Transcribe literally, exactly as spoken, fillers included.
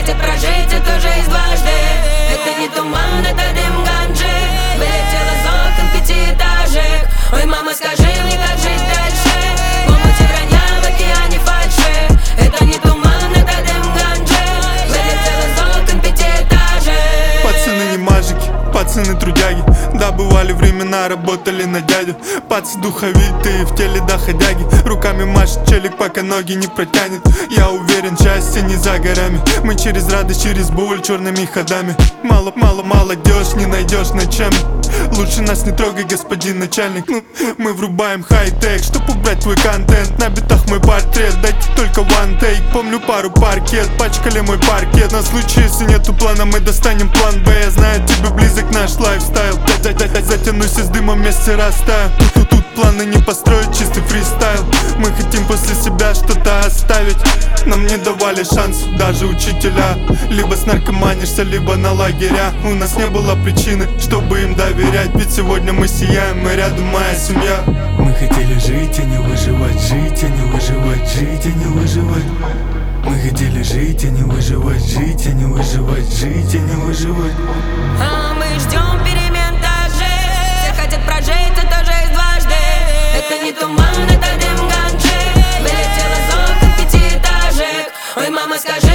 хотят прожить эту жизнь дважды. Это не туман, это дым ганджи. Вылетела из окон пятиэтажек. Ой, мама, скажи мне, как жить дальше. В омуте вранья, в океане фальши. Это не туман, это дым ганджи. Вылетела из окон пятиэтажек. Пацаны не мажики, пацаны трудяги. Да, бывали времена, работали на дядю. Пацы духовитые, в теле доходяги. Руками машет челик, пока ноги не протянет. Я уверен, счастье не за горами. Мы через радость, через боль, черными ходами. Мало, мало, молодежь, не найдешь ночами. Лучше нас не трогай, господин начальник. Ну, мы врубаем хай-тек, чтоб убрать твой контент. На битах мой портрет, дайте только one take. Помню пару паркет, пачкали мой паркет. На случай, если нету плана, мы достанем план Б. Я знаю, тебе близок наш лайфстайл. Затянусь из дыма, вместе растаю. Тут, тут планы не построить, чистый фристайл. Мы хотим после себя что-то оставить. Нам не давали шанс даже учителя. Либо снаркоманишься, либо на лагеря. У нас не было причины, чтобы им доверять. Ведь сегодня мы сияем, мы рядом, моя семья. Мы хотели жить, а не выживать, жить, а не выживать, жить, а не выживать. Мы хотели жить, а не выживать, жить, а не выживать, жить, а не выживать. А мы ждем перемен также. Все хотят прожить эту жизнь дважды. Это не туман, это дым ганджи. Вылетела из окон пятиэтажек. Ой, мама, скажи